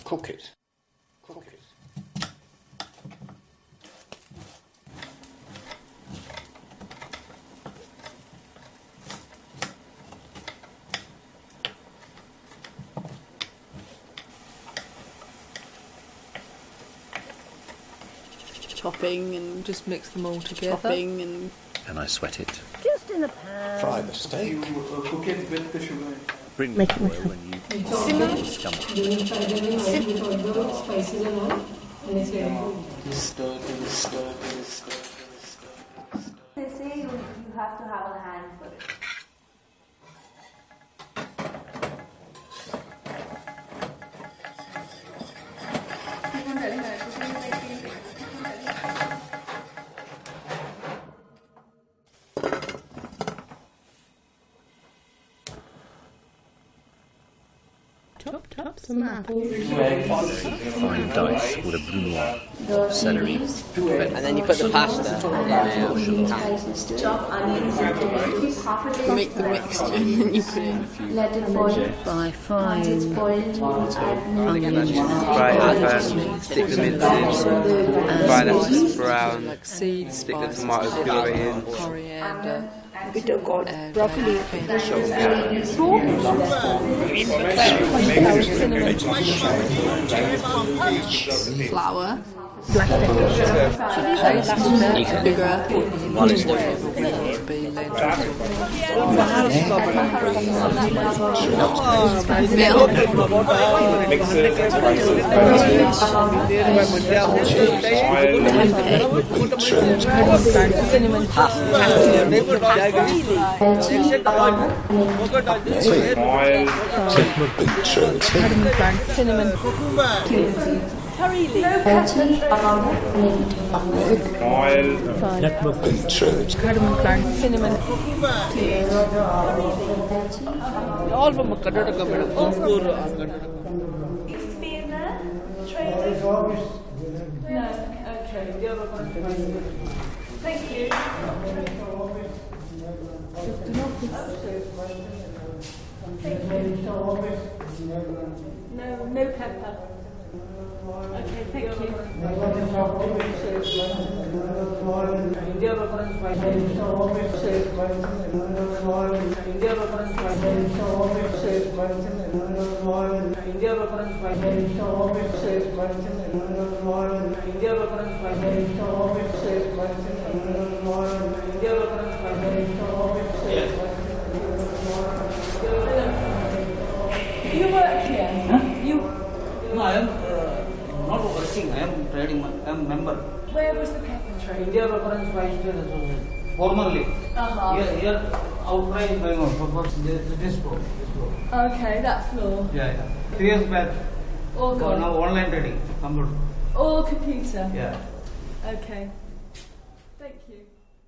Cook it. Cook it. Chopping and just mix them all together. chopping and And I sweat it. Just in a pan. Fry the steak. You cook it with the sugar. Bring Make the it oil with when you scum it. Stir. They say you have to have a hand for it. Chop some apples. Fine dice with a brunoise, celery, and then you put the pasta Chop onions into it. make the mixture and then you put it in. Let it boil. Once It's boiled, you add onions. Fry it, stick them in, fry them brown, like seeds, stick the spices, tomato puree in. coriander, Bit of broccoli. Flour, Black pepper. sugar, One is milk, Cinnamon. Cinnamon. Curry leaf. Cardamom plant. Cinnamon. all of them Karnataka madam. Thank you. No pepper. Okay, thank you. You work here? Huh? You. No, I am not working. I am trading. I am member. Where was the pepper trade? India Reference Vice Trade Association. Formerly. Here outcry is going on for this floor. Okay, that floor. Yeah. 3 years back. All So gone. now online trading. Computer. All computer. Yeah. Okay. Thank you.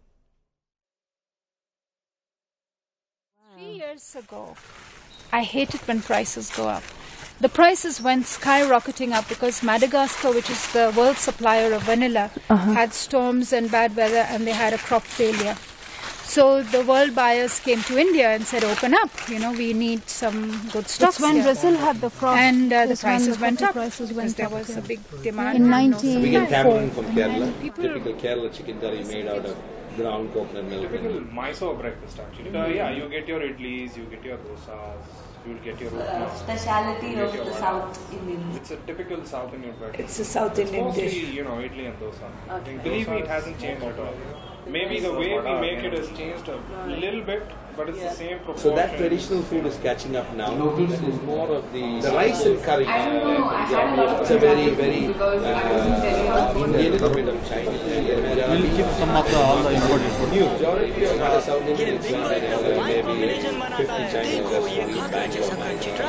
3 years ago, I hated when prices go up. The prices went skyrocketing up because Madagascar, which is the world supplier of vanilla, had storms and bad weather and they had a crop failure. So the world buyers came to India and said, open up, we need some good stocks That's when here. Brazil had the frost. And the That's when prices went coffee up prices because went there up, was yeah. a big demand. In and no 19 We get supply. tamarind from Kerala. And people- Typical Kerala chicken curry made out of ground coconut milk. Typical Mysore breakfast actually. Yeah, you get your idlis, you get your dosas, you will get your upmas. Speciality you of get your the vadas. South Indians. It's a typical South Indian breakfast. It's a South Indian Mostly, dish. idli and dosa. Believe me, it hasn't changed at all. Maybe the way we make it has changed a little bit, but it's the same proportion. So that traditional food is catching up now. That is more of the rice and curry. It's a very, very Indian, little bit of Chinese. We'll keep some of all the imported food. Majority of South Indians maybe 50 Chinese restaurants in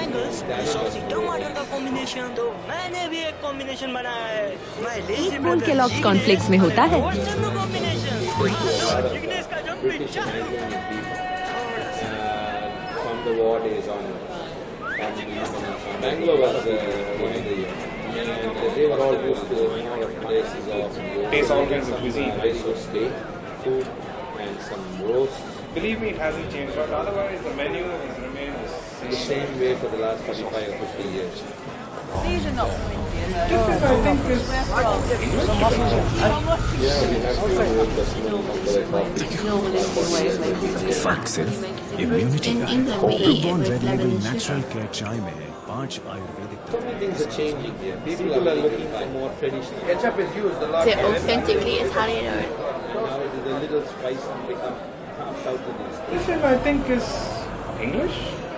एक बोल Kellogg's cornflakes में होता है British and Anglo from the war days on. Bangalore was one of the and they were all used to more of places of Taste all kinds of cuisine. Mysore steak, food, and some roast. Believe me, it hasn't changed, but otherwise the menu has remained the The same. same way for the last 45 or 50 years. Seasonal. सिर्फ immunity का है। Red label natural care चाय में 5 Ayurvedic. So many things are changing here. People are looking for more traditional. Ketchup is used a lot. Is it authentically Italian or? Now it is a little spice and become half South Indian. This one I think is English.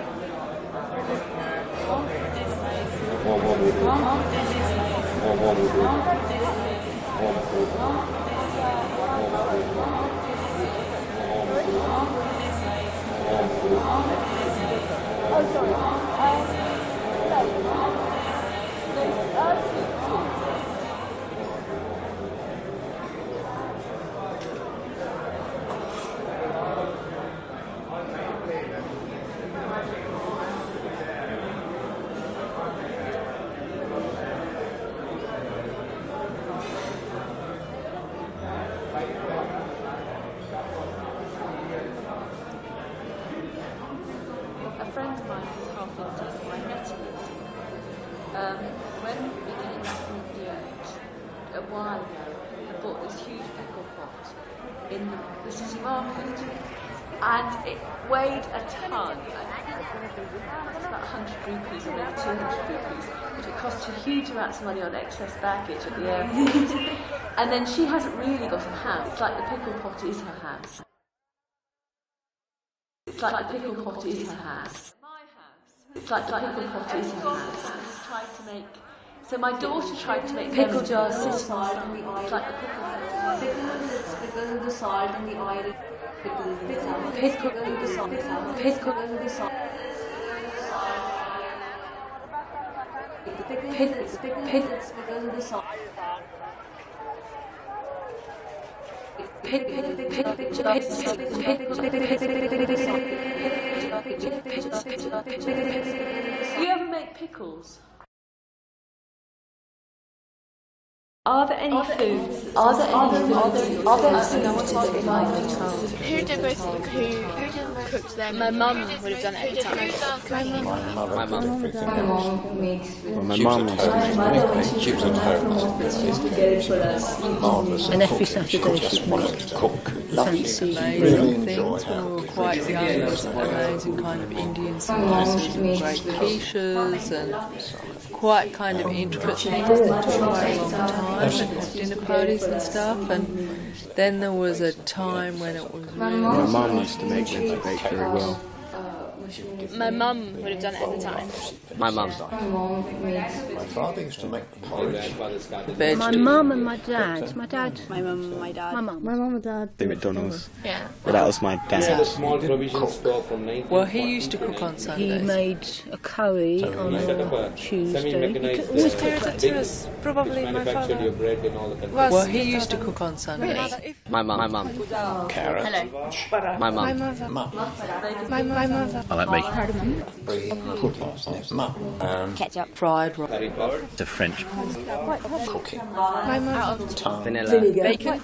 A friend of mine who's half Indian, I met him. When we came back from India a while ago, I bought this huge pickle pot in the city market, and it weighed a ton. It's about 100 rupees or maybe 200 rupees, but it cost her huge amounts of money on excess baggage at the airport. And then she hasn't really got a house. It's like the pickle pot is her house. It's like the pickle pot is her house. It's like the pickle pot is her house. So my daughter tried to make pickle jars sit on the side. It's like the pickle pot. Because of the salt and the oil. Pickle the salt. Pickle the salt. Pickle because of the salt. Do you ever make pickles? Are there any foods? Are there any foods? Are there foods? Who did who cooked them? My mum would have done it every time. My mum. My mum, she was at home. Marvellous. And every Saturday she just wanted to cook. fancy Really enjoy things. her. We were quite young, amazing kind of Indian spices and great quiches and quite kind of intricate things that took quite a long time and had dinner parties and stuff. And then there was a time when it was really... My mum used to make them, she baked very well. My mum would have done it at the time. My mum. My father used to make porridge. My mum and my dad. My dad. My mum and my dad. My mum and dad. The McDonald's. Yeah. But that was my We had a dad. small provision store from 1940. Well, he used to cook on He Sundays. made a curry on We set up a a Tuesday. semi-mechanized Always carried it to us. Probably my manufactured father. your bread and all the country. Well, he used to cook on Sundays. My mum. My mum. Carrot. My mum. My mother. My mother. I like making Ketchup. Fried rice. the French Cooking. My mother. vanilla. Bacon.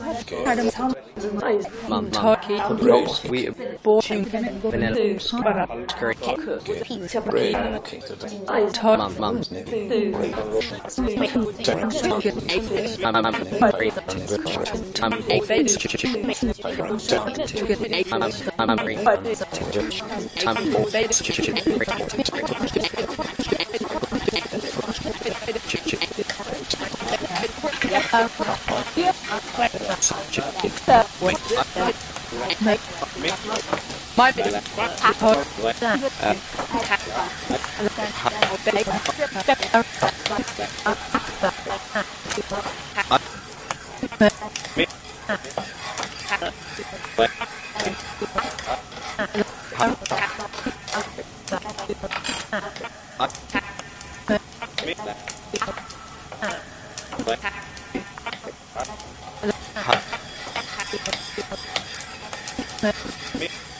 Mum. Turkey. We Boiling. vanilla. Curry. Bread. Cooking. Mum. Mum. My